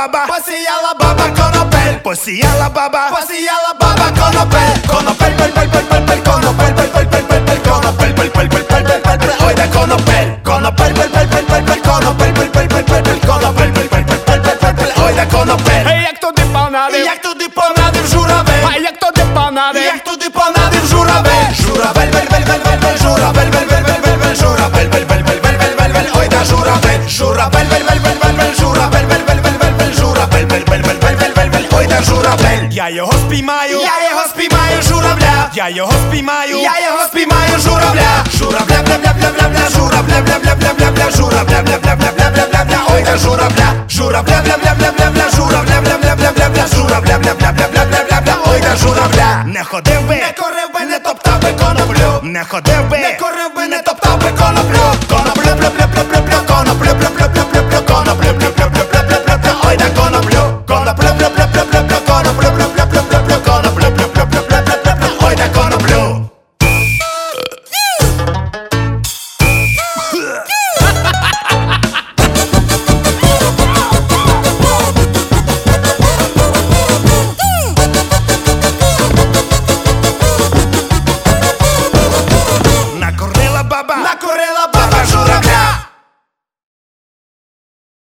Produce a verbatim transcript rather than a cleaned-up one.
баба, посіяла баба конопель, посіяла баба, посіяла баба конопель, конопель, пель, пель, пель, пель, пель, конопель, пель, пель, пель, пель, пель, конопель, пель, пель, пель, пель, пель, пель, пель, ой, да конопель, конопель, пель, пель, пель, пель, пель, конопель, пель, пель, пель, пель, пель, конопель, пель, пель, пель, пель, пель, пель, пель, ой, да конопель. Ей, як туди понадив, Як туди понадив журавель, а як туди понадив, як туди понадив журавель, журавель, вель, вель, вель, вель, вель, журавель, вель, вель, вель, вель, вель, журавель, вель, вель, вель, вель, вель, вель, вель, ой, да журавель, журавель, вель, вель, вель, вель, вель, журавель, вель, вель, вель, вель, вель, журавель, вель, вель, вель, вель, вель, вель, вель, ой, да журавель. я його спіймаю, Я його спіймаю, журавля, я його спіймаю, я його спіймаю, журавля, журавля, бля, бля, бля, бля, бля, журавля, бля, бля, бля, бля, бля, журавля, бля, бля, бля, бля, бля, бля, бля, ой, да журавля, журавля, бля, бля, бля, бля, бля, журавля, бля, бля, бля, бля, бля, журавля, бля, бля, бля, бля, бля, бля, бля, ой, да журавля. не ходив би, Не корив би, не топтав би коноплю, не ходив би, не корив